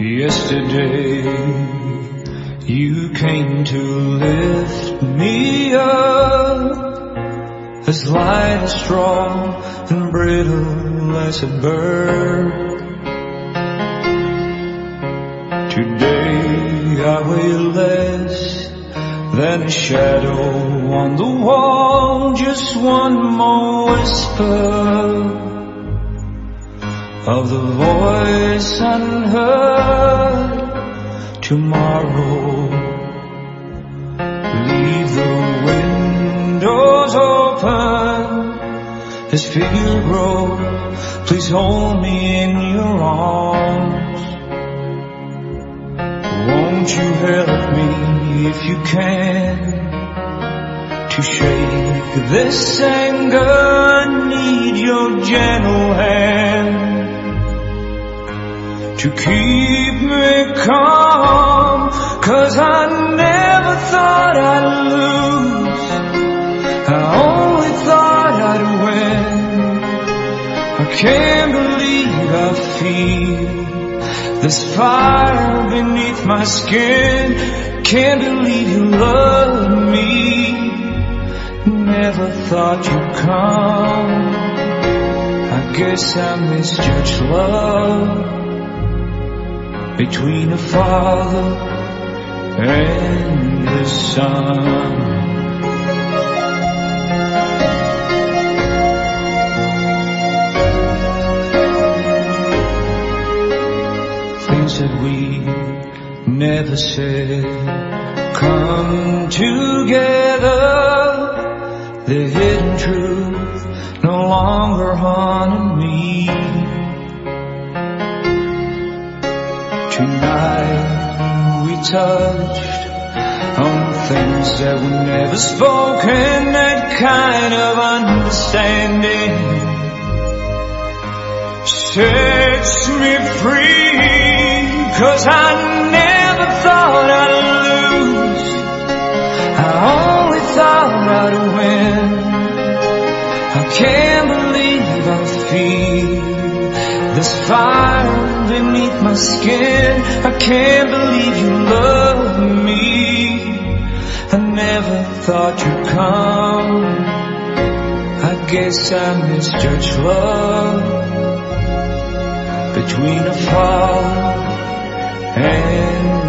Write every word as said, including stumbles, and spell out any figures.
Yesterday you came to lift me up, as light as straw and brittle as a bird. Today I weigh less than a shadow on the wall, just one more whisper of the voice unheard. Tomorrow, leave the windows open as fear grows. Please hold me in your arms. Won't you help me if you can to shake this anger? I need your gentle hand to keep me calm, 'cause I never thought I'd lose, I only thought I'd win. I can't believe I feel this fire beneath my skin. Can't believe you love me, never thought you'd come. I guess I misjudged love between a father and a son. Things that we never said come together. The hidden truth no longer haunted me. Tonight we touched on things that were never spoken. That kind of understanding sets me free, 'cause I never thought I'd lose, I only thought I'd win. I can't believe I feel this fire beneath my skin. I can't believe you love me, I never thought you'd come. I guess I misjudged love between a father and